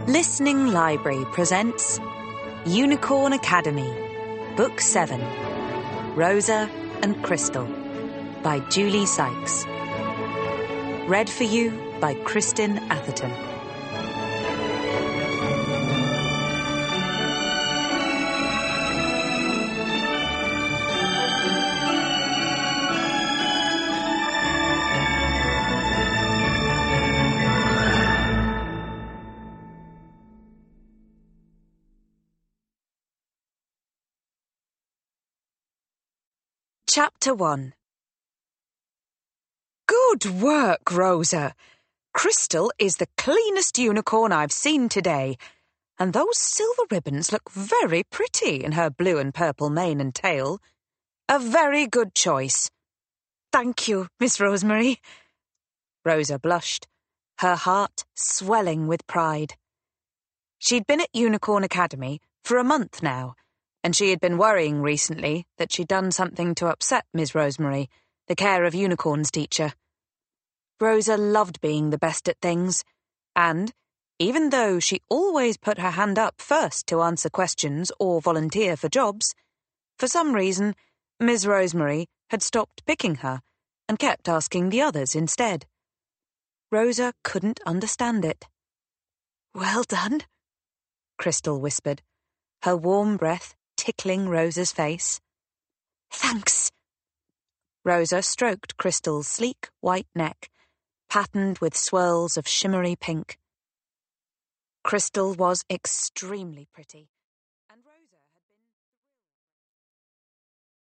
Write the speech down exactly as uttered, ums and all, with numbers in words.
Listening Library presents Unicorn Academy, Book seven, Rosa and Crystal, by Julie Sykes. Read for you by Kristin Atherton. Chapter one. Good work, Rosa. Crystal is the cleanest unicorn I've seen today, and those silver ribbons look very pretty in her blue and purple mane and tail. A very good choice. Thank you, Miss Rosemary. Rosa blushed, her heart swelling with pride. She'd been at Unicorn Academy for a month now, and she had been worrying recently that she'd done something to upset Miss Rosemary, the Care of Unicorns teacher. Rosa loved being the best at things, and, even though she always put her hand up first to answer questions or volunteer for jobs, for some reason, Miss Rosemary had stopped picking her and kept asking the others instead. Rosa couldn't understand it. "Well done," Crystal whispered, her warm breath tickling Rosa's face. "Thanks." Rosa stroked Crystal's sleek white neck, patterned with swirls of shimmery pink. Crystal was extremely pretty,